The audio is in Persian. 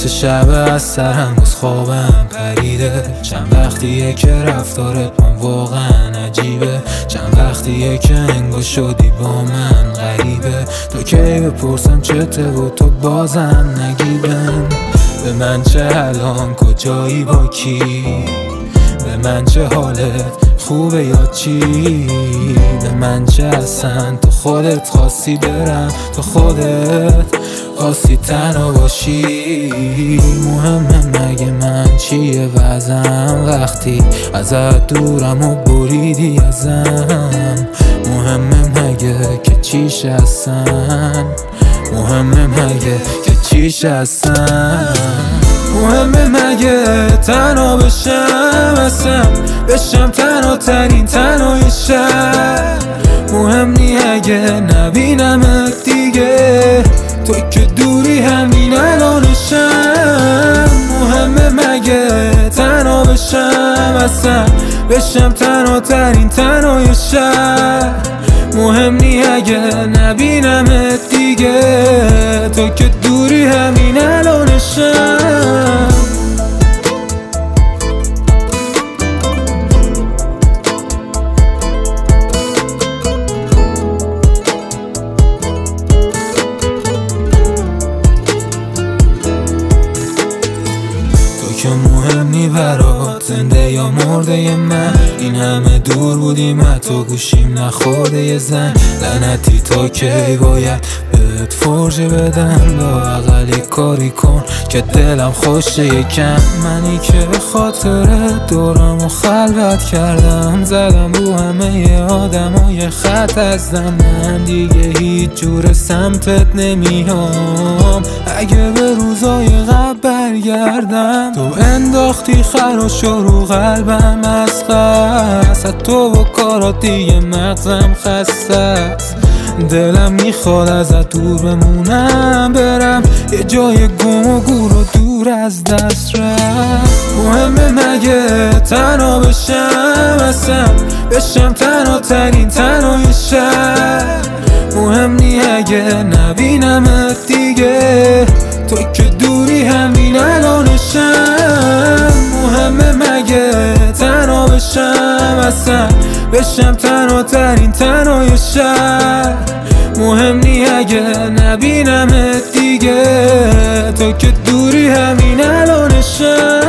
نصف شب از سرم باز خوابم پریده. چند وقتیه که رفتارت من واقعا عجیبه. چند وقتیه که انگار شدی با من غریبه. تو کی بپرسم چته و تو بازم نگی به من چه الان کجایی با کی؟ به من چه حالت خوبه یا چی؟ به من چه اصلا تو خودت خواستی برم، تو خودت خواستی تنها باشی. مهمه مگه من چیه وضعم وقتی ازت دورم و بریدی ازم؟ مهمه مگه که چیش هستن؟ مهمه مگه که چیش هستن؟ مهمه مگه تنها بشم تنها ترین تنهای شهر؟ مهم نی اگه نبینمت دیگه، تو که دوری همین الانشم. مهمه مگه تنها بشم تنها ترین تنهای شهر؟ مهم نی اگه نبینمت دیگه، تو که دوری همین الانشم. که مهم نی برات زنده یا مرده من. این همه دور بودیم حتی گوشیم نخورده یه زن. لعنتی تا کی باید بهت فرجه بدم؟ لااقل کاری کن که دلم خوشه یکم. منی که به خاطر دورم و خلوت کردم، زدم رو همه آدمای خط از من. دیگه هیچ جور سمتت نمیام، اگه به روزای قبل برگردم. تو انداختی خراشو رو قلبم از قصد، تو و کارات دیگه مغزم خسته است. دلم میخواد ازت دور بمونم، برم یه جای گم و گور و دور از دست رفت. مهمه مگه تنها بشم تنها ترین تنهای شهر؟ مهم نی اگه نبینمت دیگه، تو که دوری همین الانشم. مهمه مگه تنها بشم تنها ترین تنهای شهر؟ مهم نی اگه نبینمت دیگه، تو که دوری همین الانشم.